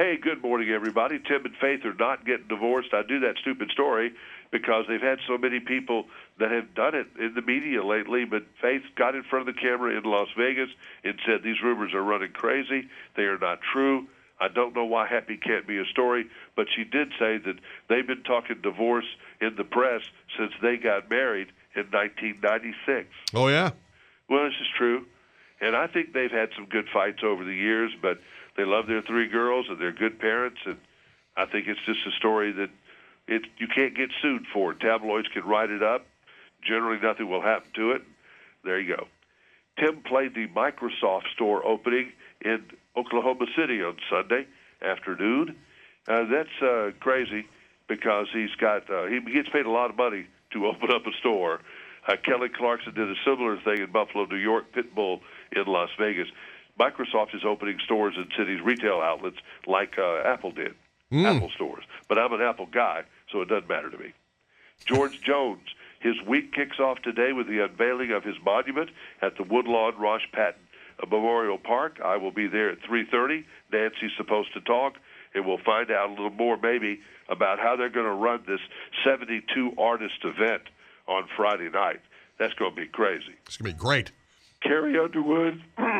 Hey, good morning, everybody. Tim and Faith are not getting divorced. I do that stupid story because they've had so many people that have done it in the media lately, but Faith got in front of the camera in Las Vegas and said these rumors are running crazy. They are not true. I don't know why happy can't be a story, but she did say that they've been talking divorce in the press since they got married in 1996. Oh, yeah? Well, this is true, and I think they've had some good fights over the years, but they love their 3 girls, and they're good parents, and I think it's just a story that you can't get sued for. Tabloids can write it up. Generally, nothing will happen to it. There you go. Tim played the Microsoft store opening in Oklahoma City on Sunday afternoon. That's crazy because he gets paid a lot of money to open up a store. Kelly Clarkson did a similar thing in Buffalo, New York, Pitbull in Las Vegas. Microsoft is opening stores in cities' retail outlets like Apple did, Apple stores. But I'm an Apple guy, so it doesn't matter to me. George Jones, his week kicks off today with the unveiling of his monument at the Woodlawn Rosh Patton Memorial Park. I will be there at 3:30. Nancy's supposed to talk, and we'll find out a little more maybe about how they're going to run this 72-artist event on Friday night. That's going to be crazy. It's going to be great. Carrie Underwood,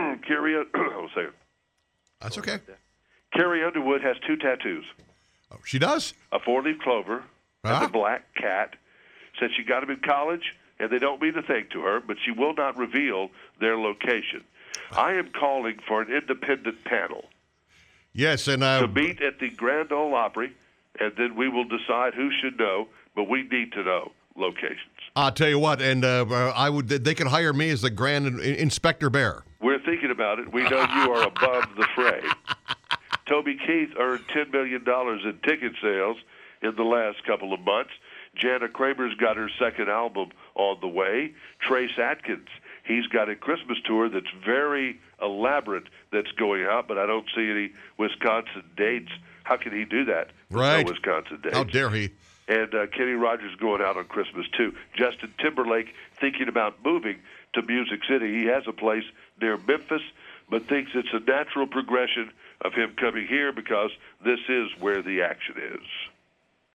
That's okay. Carrie Underwood has 2 tattoos. Oh, she does? A 4-leaf clover and a black cat. Said she got them in college, and they don't mean a thing to her, but she will not reveal their location. I am calling for an independent panel. Yes, and to meet at the Grand Ole Opry, and then we will decide who should know, but we need to know locations. I'll tell you what, and they can hire me as the Grand Inspector Bear. We're thinking about it. We know you are above the fray. Toby Keith earned $10 million in ticket sales in the last couple of months. Jana Kramer's got her second album on the way. Trace Atkins, he's got a Christmas tour that's very elaborate that's going out, but I don't see any Wisconsin dates. How can he do that? Right. No Wisconsin dates. How dare he? And Kenny Rogers going out on Christmas, too. Justin Timberlake thinking about moving to Music City. He has a place near Memphis, but thinks it's a natural progression of him coming here because this is where the action is.